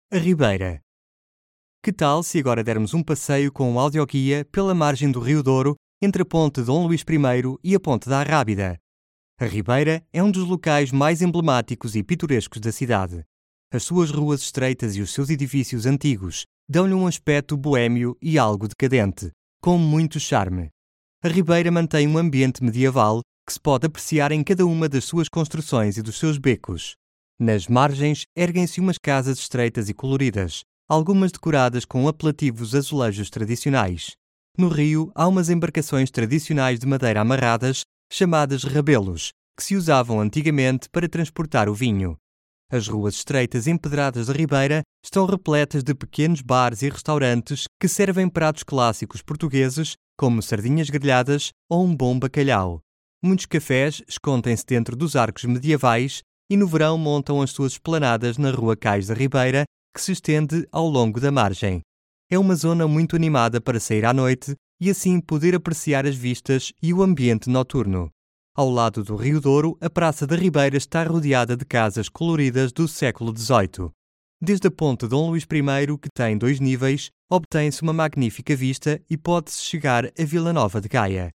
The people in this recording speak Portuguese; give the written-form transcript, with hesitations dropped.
A Ribeira. Que tal se agora dermos um passeio com um audioguia pela margem do Rio Douro, entre a ponte Dom Luís I e a ponte da Arrábida? A Ribeira é um dos locais mais emblemáticos e pitorescos da cidade. As suas ruas estreitas e os seus edifícios antigos dão-lhe um aspecto boémio e algo decadente, com muito charme. A Ribeira mantém um ambiente medieval que se pode apreciar em cada uma das suas construções e dos seus becos. Nas margens erguem-se umas casas estreitas e coloridas, algumas decoradas com apelativos azulejos tradicionais. No rio há umas embarcações tradicionais de madeira amarradas, chamadas rabelos, que se usavam antigamente para transportar o vinho. As ruas estreitas empedradas da Ribeira estão repletas de pequenos bares e restaurantes que servem pratos clássicos portugueses, como sardinhas grelhadas ou um bom bacalhau. Muitos cafés escondem-se dentro dos arcos medievais e no verão montam as suas esplanadas na Rua Cais da Ribeira, que se estende ao longo da margem. É uma zona muito animada para sair à noite e assim poder apreciar as vistas e o ambiente noturno. Ao lado do Rio Douro, a Praça da Ribeira está rodeada de casas coloridas do século XVIII. Desde a ponte Dom Luís I, que tem 2 níveis, obtém-se uma magnífica vista e pode-se chegar a Vila Nova de Gaia.